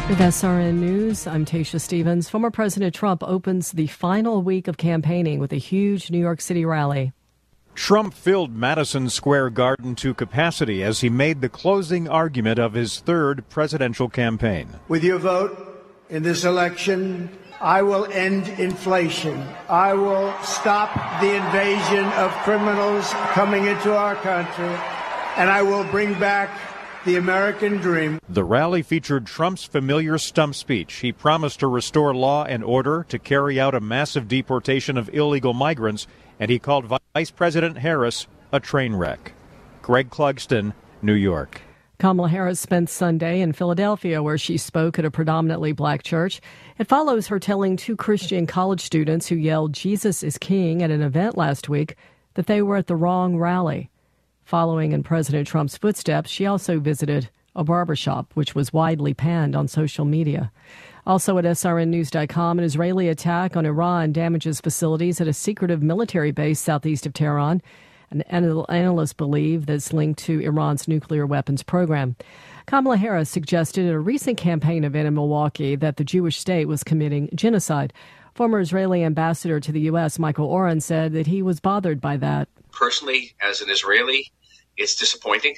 With SRN News, I'm Tasha Stevens. Former President Trump opens the final week of campaigning with a huge New York City rally. Trump filled Madison Square Garden to capacity as he made the closing argument of his third presidential campaign. With your vote in this election, I will end inflation. I will stop the invasion of criminals coming into our country, and I will bring back the American dream. The rally featured Trump's familiar stump speech. He promised to restore law and order, to carry out a massive deportation of illegal migrants, and he called Vice President Harris a train wreck. Greg Clugston, New York. Kamala Harris spent Sunday in Philadelphia, where she spoke at a predominantly black church. It follows her telling two Christian college students who yelled "Jesus is King" at an event last week that they were at the wrong rally. Following in President Trump's footsteps, she also visited a barbershop, which was widely panned on social media. Also at srnnews.com, an Israeli attack on Iran damages facilities at a secretive military base southeast of Tehran. And analysts believe that's linked to Iran's nuclear weapons program. Kamala Harris suggested at a recent campaign event in Milwaukee that the Jewish state was committing genocide. Former Israeli ambassador to the U.S., Michael Oren, said that he was bothered by that. Personally, as an Israeli, it's disappointing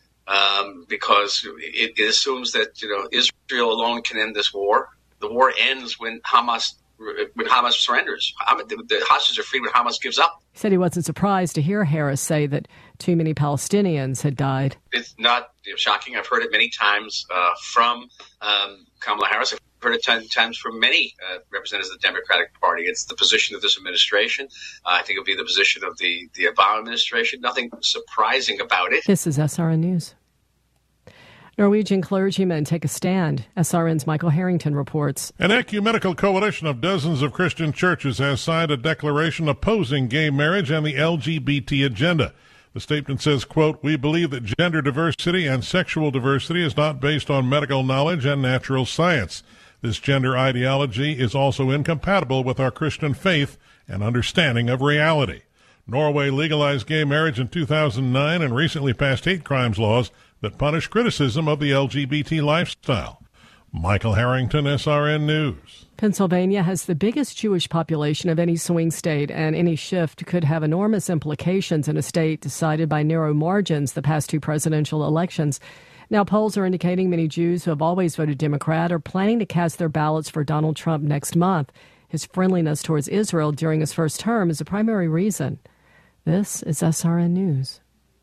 because it assumes that Israel alone can end this war. The war ends when Hamas surrenders. The hostages are free when Hamas gives up. He said he wasn't surprised to hear Harris say that too many Palestinians had died. It's not shocking. I've heard it many times from Kamala Harris. I've heard it 10 times from many representatives of the Democratic Party. It's the position of this administration. I think it'll be the position of the Obama administration. Nothing surprising about it. This is SRN News. Norwegian clergymen take a stand. SRN's Michael Harrington reports. An ecumenical coalition of dozens of Christian churches has signed a declaration opposing gay marriage and the LGBT agenda. The statement says, quote, "We believe that gender diversity and sexual diversity is not based on medical knowledge and natural science. This gender ideology is also incompatible with our Christian faith and understanding of reality." Norway legalized gay marriage in 2009 and recently passed hate crimes laws that punish criticism of the LGBT lifestyle. Michael Harrington, SRN News. Pennsylvania has the biggest Jewish population of any swing state, and any shift could have enormous implications in a state decided by narrow margins the past two presidential elections. Now, polls are indicating many Jews who have always voted Democrat are planning to cast their ballots for Donald Trump next month. His friendliness towards Israel during his first term is a primary reason. This is SRN News.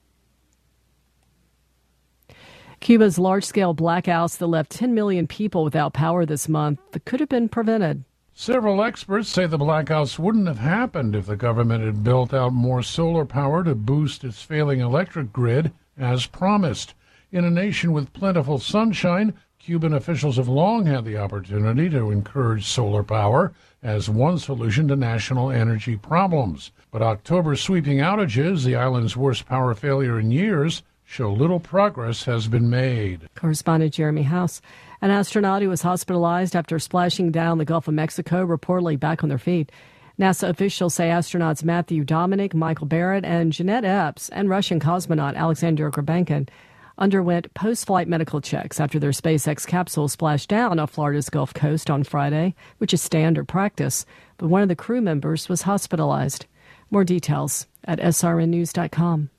Cuba's large-scale blackouts that left 10 million people without power this month that could have been prevented. Several experts say the blackouts wouldn't have happened if the government had built out more solar power to boost its failing electric grid, as promised. In a nation with plentiful sunshine, Cuban officials have long had the opportunity to encourage solar power as one solution to national energy problems. But October's sweeping outages, the island's worst power failure in years, show little progress has been made. Correspondent Jeremy House. An astronaut who was hospitalized after splashing down the Gulf of Mexico reportedly back on their feet. NASA officials say astronauts Matthew Dominic, Michael Barrett, and Jeanette Epps and Russian cosmonaut Alexander Grabenkin underwent post-flight medical checks after their SpaceX capsule splashed down off Florida's Gulf Coast on Friday, which is standard practice. But one of the crew members was hospitalized. More details at srnnews.com.